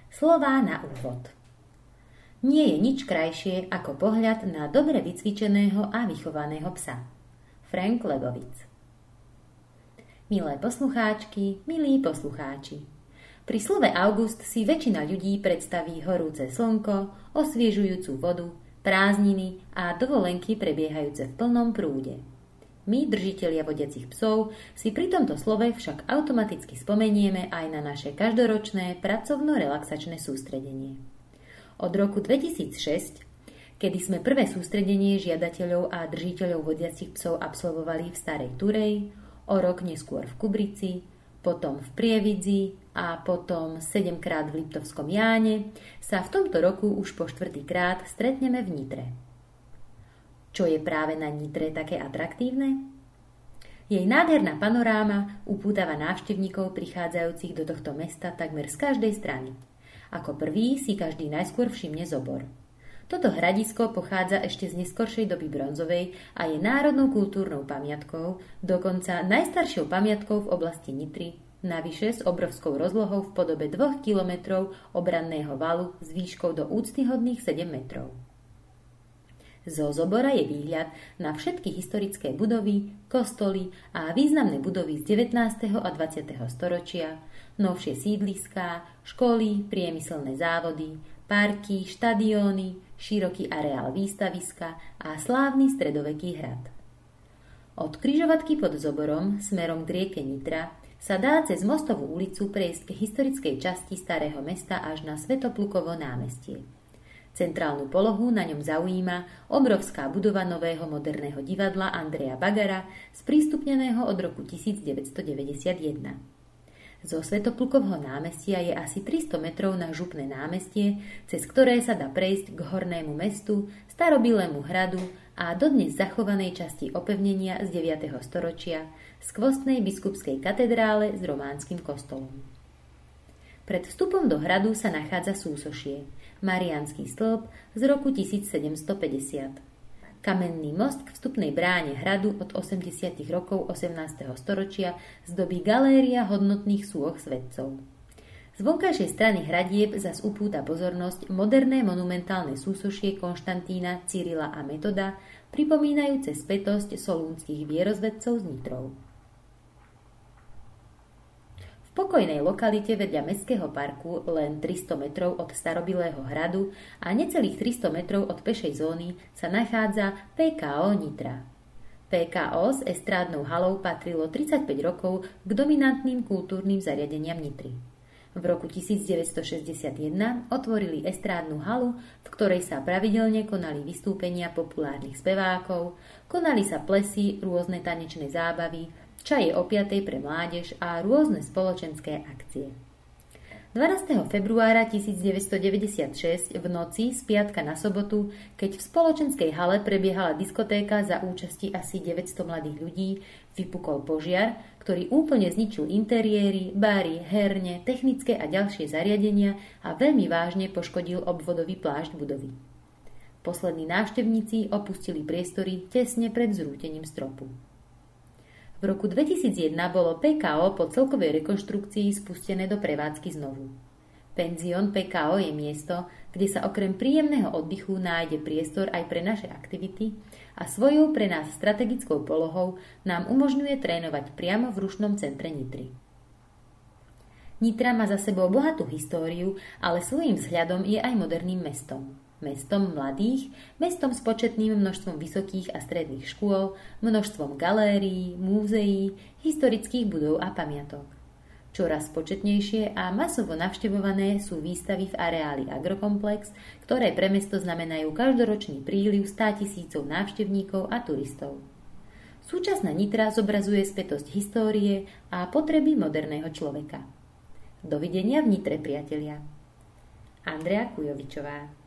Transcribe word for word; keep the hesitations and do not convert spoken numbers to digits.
Slová na úvod. Nie je nič krajšie ako pohľad na dobre vycvičeného a vychovaného psa. Frank Lebovic. Milé poslucháčky, milí poslucháči. Pri slove august si väčšina ľudí predstaví horúce slnko, osviežujúcu vodu, prázdniny a dovolenky prebiehajúce v plnom prúde. My, držitelia vodiacich psov, si pri tomto slove však automaticky spomenieme aj na naše každoročné pracovno-relaxačné sústredenie. Od roku dvetisícšesť, kedy sme prvé sústredenie žiadateľov a držiteľov vodiacich psov absolvovali v Starej Turej, o rok neskôr v Kubrici, potom v Prievidzi a potom sedemkrát v Liptovskom Jáne, sa v tomto roku už po štvrtýkrát stretneme v Nitre. Čo je práve na Nitre také atraktívne? Jej nádherná panoráma upútava návštevníkov prichádzajúcich do tohto mesta takmer z každej strany. Ako prvý si každý najskôr všimne Zobor. Toto hradisko pochádza ešte z neskoršej doby bronzovej a je národnou kultúrnou pamiatkou, dokonca najstaršou pamiatkou v oblasti Nitry, navyše s obrovskou rozlohou v podobe dvoch kilometrov obranného valu s výškou do úctyhodných sedem metrov. Zo Zobora je výhľad na všetky historické budovy, kostoly a významné budovy z devätnásteho a dvadsiateho storočia, novšie sídliská, školy, priemyselné závody, parky, štadióny, široký areál výstaviska a slávny stredoveký hrad. Od križovatky pod Zoborom smerom k rieke Nitra sa dá cez Mostovú ulicu prejsť k historickej časti Starého mesta až na Svätoplukovo námestie. Centrálnu polohu na ňom zaujíma obrovská budova nového moderného divadla Andreja Bagara, sprístupneného od roku devätnásťstodeväťdesiatjeden. Zo Svätoplukovho námestia je asi tristo metrov na Župné námestie, cez ktoré sa dá prejsť k Hornému mestu, starobilému hradu a dodnes zachovanej časti opevnenia z deviateho storočia, skvostnej biskupskej katedrále s románskym kostolom. Pred vstupom do hradu sa nachádza súsošie, Mariánsky stĺp z roku tisícsedemstopäťdesiat. Kamenný most k vstupnej bráne hradu od osemdesiatych rokov osemnásteho storočia zdobí galéria hodnotných súoh svätcov. Z vonkajšej strany hradieb zas upúta pozornosť moderné monumentálne súsošie Konštantína, Cyrila a Metoda, pripomínajúce spätosť solúnskych vierozvedcov s Nitrou. V pokojnej lokalite vedľa mestského parku len tristo metrov od starobilého hradu a necelých tristo metrov od pešej zóny sa nachádza pé ká ó Nitra. pé ká ó s estrádnou halou patrilo tridsaťpäť rokov k dominantným kultúrnym zariadeniam Nitry. V roku devätnásťstošesťdesiatjeden otvorili estrádnu halu, v ktorej sa pravidelne konali vystúpenia populárnych spevákov, konali sa plesy, rôzne tanečné zábavy, čaje o piatej pre mládež a rôzne spoločenské akcie. dvanásteho februára tisícdeväťstodeväťdesiatšesť v noci z piatka na sobotu, keď v spoločenskej hale prebiehala diskotéka za účasti asi deväťsto mladých ľudí, vypukol požiar, ktorý úplne zničil interiéry, bary, herne, technické a ďalšie zariadenia a veľmi vážne poškodil obvodový plášť budovy. Poslední návštevníci opustili priestory tesne pred zrútením stropu. V roku dvetisícjeden bolo pé ká ó po celkovej rekonštrukcii spustené do prevádzky znovu. Penzión pé ká ó je miesto, kde sa okrem príjemného oddychu nájde priestor aj pre naše aktivity a svojou pre nás strategickou polohou nám umožňuje trénovať priamo v rušnom centre Nitry. Nitra má za sebou bohatú históriu, ale svojím vzhľadom je aj moderným mestom. Mestom mladých, mestom s početným množstvom vysokých a stredných škôl, množstvom galérií, múzeí, historických budov a pamiatok. Čoraz početnejšie a masovo navštevované sú výstavy v areáli Agrokomplex, ktoré pre mesto znamenajú každoročný príliv státisícov návštevníkov a turistov. Súčasná Nitra zobrazuje spätosť histórie a potreby moderného človeka. Dovidenia v Nitre, priatelia. Andrea Kujovičová.